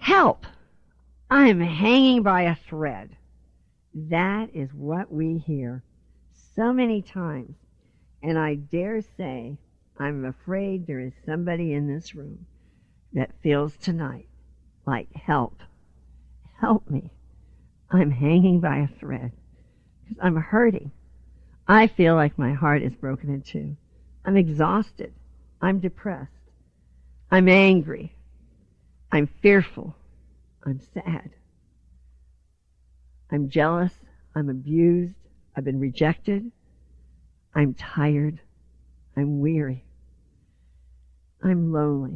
Help! I'm hanging by a thread. That is what we hear so many times. And I dare say, I'm afraid there is somebody in this room that feels tonight like, help me. I'm hanging by a thread because I'm hurting. I feel like my heart is broken in two. I'm exhausted. I'm depressed. I'm angry. I'm fearful. I'm sad. I'm jealous. I'm abused. I've been rejected. I'm tired. I'm weary. I'm lonely.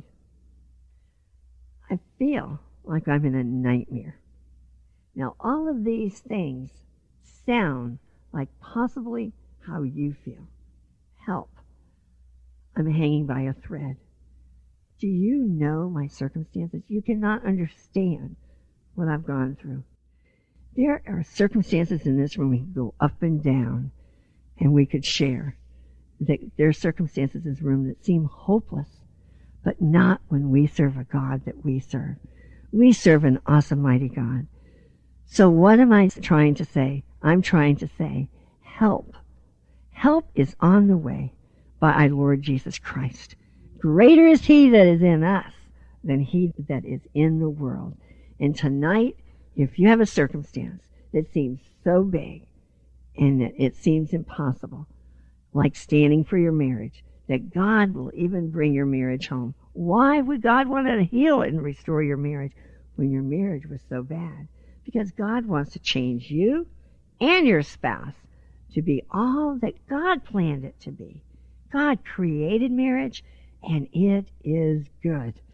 I feel like I'm in a nightmare. Now, all of these things sound like possibly how you feel. Help. I'm hanging by a thread. Do you know my circumstances? You cannot understand what I've gone through. There are circumstances in this room we could go up and down, and we could share. There are circumstances in this room that seem hopeless, but not when we serve a God that we serve. We serve an awesome, mighty God. So what am I trying to say? I'm trying to say, help. Help is on the way by our Lord Jesus Christ. Greater is he that is in us than he that is in the world. And tonight, if you have a circumstance that seems so big and that it seems impossible, like standing for your marriage, that God will even bring your marriage home. Why would God want to heal and restore your marriage when your marriage was so bad? Because God wants to change you and your spouse to be all that God planned it to be. God created marriage, and it is good.